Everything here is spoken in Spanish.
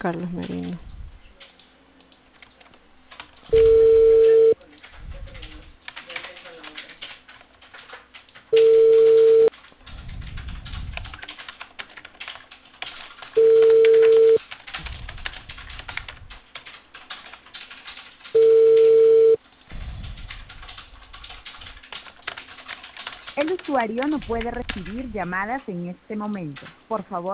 Carlos Merino. El usuario no puede recibir llamadas en este momento. Por favor,